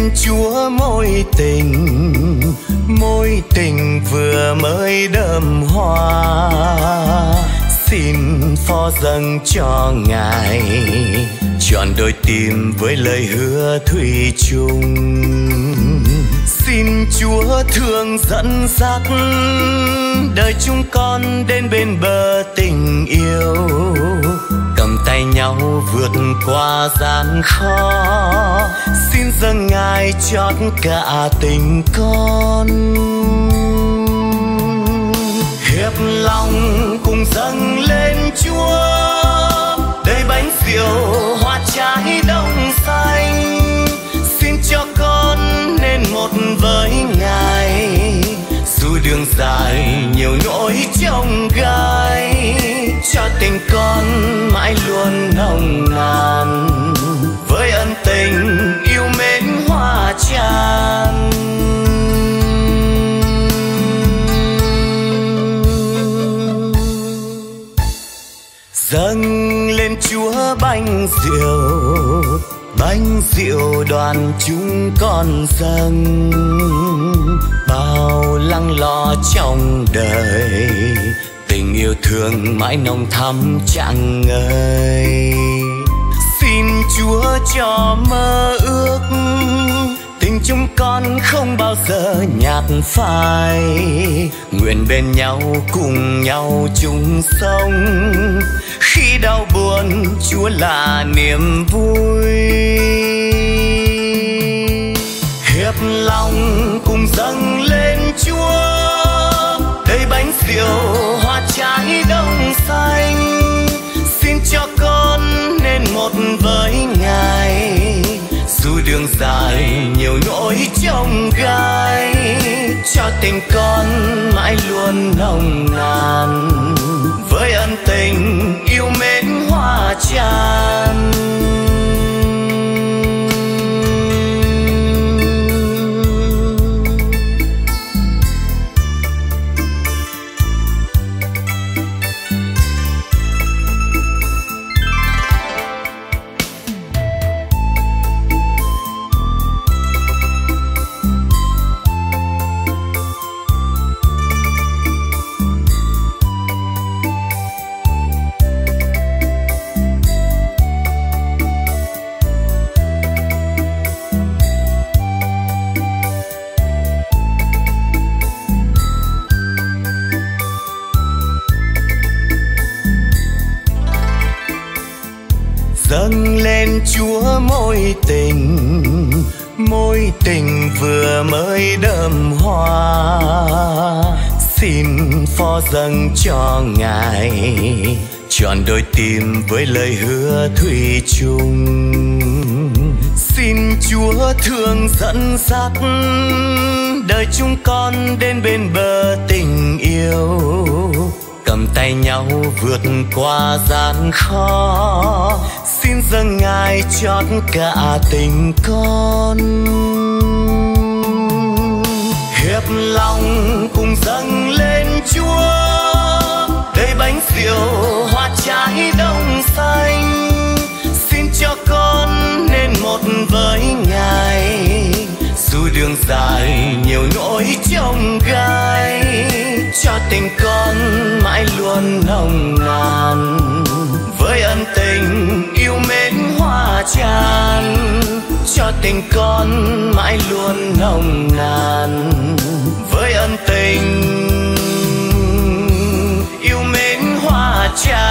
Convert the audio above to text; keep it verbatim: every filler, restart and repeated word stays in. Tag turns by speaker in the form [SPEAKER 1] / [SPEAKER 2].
[SPEAKER 1] lên Chúa mối tình, mối tình vừa mới đơm hoa. Xin phó dâng cho Ngài trọn đôi tim với lời hứa thủy chung. Xin Chúa thương dẫn dắt đời chúng con đến bên bờ tình yêu, cầm tay nhau vượt qua gian khó. Xin dâng Ngài chót cả tình con. Hiệp lòng cùng dâng lên Chúa đầy bánh rượu hoa trái đông xanh. Xin cho con nên một với Ngài, dù đường dài nhiều nỗi chông gai. Cho tình con mãi luôn nồng nàn với ân tình yêu mến hoa tràn. Dâng lên Chúa bánh rượu, bánh rượu đoàn chúng con dâng. Bao lăng lo trong đời, tình yêu thương mãi nồng thắm chẳng ngơi. Xin Chúa cho mơ ước tình chúng con không bao giờ nhạt phai. Nguyện bên nhau cùng nhau chung sống, khi đau buồn Chúa là niềm vui. Hiệp lòng cùng dâng lên Chúa đầy bánh rượu hoa trái đông xanh. Xin cho con nên một với Ngài, dù đường dài nhiều nỗi chông gai. Cho tình con mãi luôn nồng nàn với ân tình yêu mến hoa tràn. Dâng lên Chúa mối tình, mối tình vừa mới đơm hoa. Xin phó dâng cho Ngài trọn đôi tim với lời hứa thủy chung. Xin Chúa thương dẫn dắt đời chúng con đến bên bờ tình yêu, cầm tay nhau vượt qua gian khó. Xin dâng Ngài chót cả tình con. Hiệp lòng cùng dâng lên Chúa đầy bánh rượu hoa trái đông xanh. Xin cho con nên một với Ngài, dù đường dài nhiều nỗi chông gai. Cho tình con mãi luôn nồng nàn với ân tình yêu mến hoa tràn. Cho tình con mãi luôn nồng nàn với ân tình yêu mến hoa tràn.